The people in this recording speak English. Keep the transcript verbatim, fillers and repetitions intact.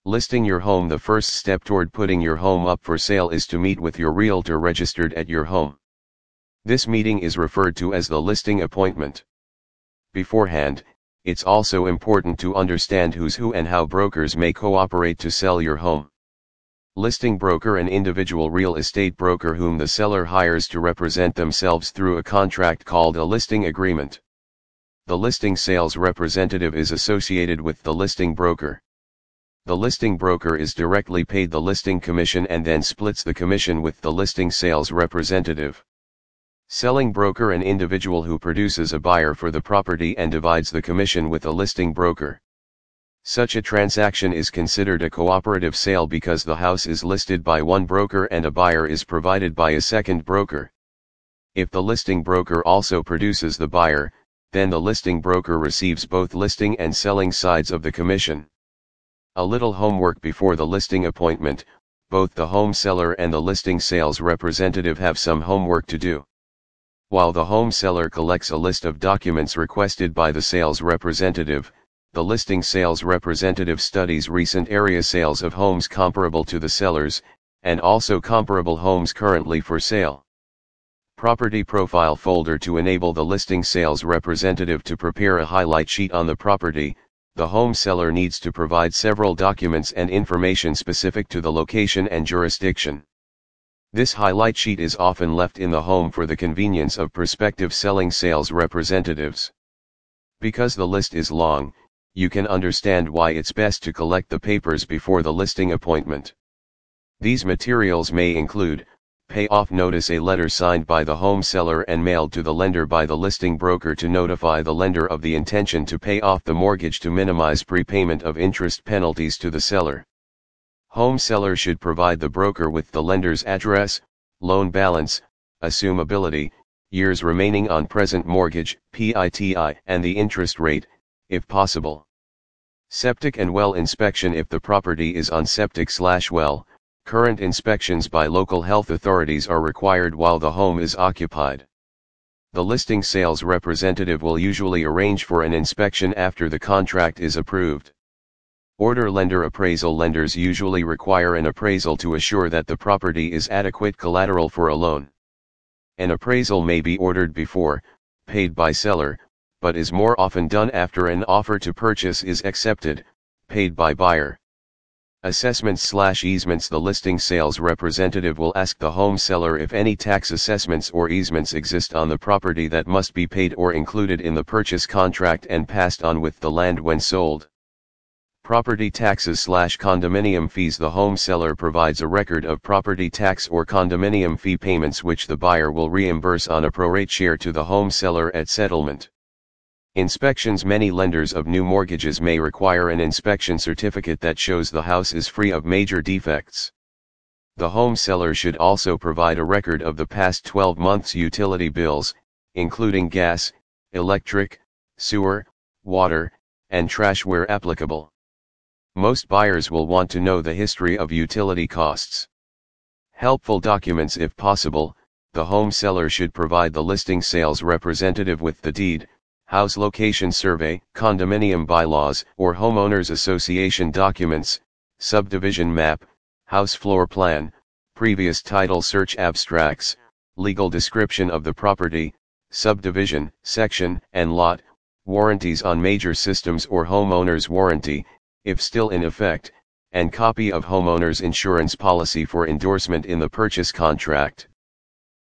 Listing your home. The first step toward putting your home up for sale is to meet with your realtor registered at your home. This meeting is referred to as the listing appointment. Beforehand, it's also important to understand who's who and how brokers may cooperate to sell your home. Listing broker: an individual real estate broker whom the seller hires to represent themselves through a contract called a listing agreement. The listing sales representative is associated with the listing broker. The listing broker is directly paid the listing commission and then splits the commission with the listing sales representative. Selling broker: an individual who produces a buyer for the property and divides the commission with a listing broker. Such a transaction is considered a cooperative sale because the house is listed by one broker and a buyer is provided by a second broker. If the listing broker also produces the buyer, then the listing broker receives both listing and selling sides of the commission. A little homework before the listing appointment: both the home seller and the listing sales representative have some homework to do. While the home seller collects a list of documents requested by the sales representative, the listing sales representative studies recent area sales of homes comparable to the seller's, and also comparable homes currently for sale. Property profile folder: to enable the listing sales representative to prepare a highlight sheet on the property, the home seller needs to provide several documents and information specific to the location and jurisdiction. This highlight sheet is often left in the home for the convenience of prospective selling sales representatives. Because the list is long, you can understand why it's best to collect the papers before the listing appointment. These materials may include payoff notice: a letter signed by the home seller and mailed to the lender by the listing broker to notify the lender of the intention to pay off the mortgage to minimize prepayment of interest penalties to the seller. Home seller should provide the broker with the lender's address, loan balance, assumability, years remaining on present mortgage, P I T I, and the interest rate, if possible. Septic and well inspection: if the property is on septic/well, current inspections by local health authorities are required while the home is occupied. The listing sales representative will usually arrange for an inspection after the contract is approved. Order lender appraisal: lenders usually require an appraisal to assure that the property is adequate collateral for a loan. An appraisal may be ordered before, paid by seller, but is more often done after an offer to purchase is accepted, paid by buyer. Assessments/easements: the listing sales representative will ask the home seller if any tax assessments or easements exist on the property that must be paid or included in the purchase contract and passed on with the land when sold. Property taxes/condominium fees: the home seller provides a record of property tax or condominium fee payments which the buyer will reimburse on a prorate share to the home seller at settlement. Inspections: many lenders of new mortgages may require an inspection certificate that shows the house is free of major defects. The home seller should also provide a record of the past twelve months' utility bills, including gas, electric, sewer, water, and trash where applicable. Most buyers will want to know the history of utility costs. Helpful documents: if possible, the home seller should provide the listing sales representative with the deed, house location survey, condominium bylaws or homeowners association documents, subdivision map, house floor plan, previous title search abstracts, legal description of the property, subdivision, section and lot, warranties on major systems or homeowner's warranty, if still in effect, and copy of homeowner's insurance policy for endorsement in the purchase contract.